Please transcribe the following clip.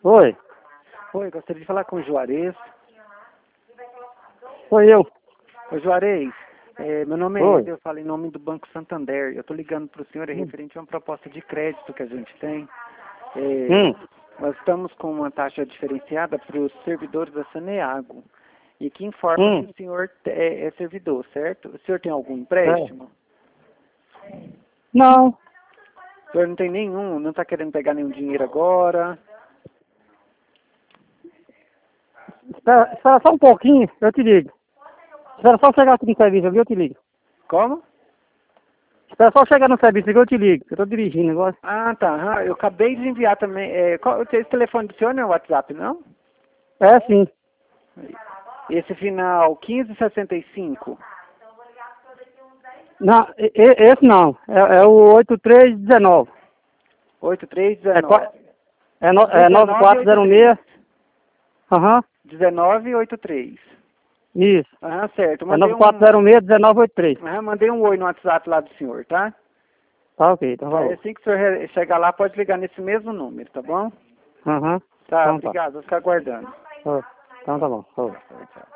Oi, Oi, gostaria de falar com o Juarez. sou eu. Ô Juarez, meu nome é Oi. Eder, eu falo em nome do Banco Santander. Eu estou ligando para o senhor referente a uma proposta de crédito que a gente tem. Nós estamos com uma taxa diferenciada para os servidores da Saneago. E que informa que o senhor é servidor, certo? O senhor tem algum empréstimo? Não, O senhor não tem nenhum, não está querendo pegar nenhum dinheiro agora? espera só um pouquinho, eu te ligo. Espera só chegar aqui no serviço, eu te ligo. Como? Espera só chegar no serviço, eu te ligo. Eu tô dirigindo agora. Ah, tá. Eu acabei de enviar também. Esse telefone do senhor não é o WhatsApp, não? É sim. Esse final 1565. Não, esse não. É o 8319. 8319. É 9406. Aham. 1983. Isso. Ah, certo. É Mandei 9406-1983. mandei um oi no WhatsApp lá do senhor, tá? Tá ok, então Aí valeu. assim que o senhor chegar lá, pode ligar nesse mesmo número, tá bom? Aham. Tá, Então tá. obrigado. Vou ficar aguardando. Então tá bom. Oi. Tchau.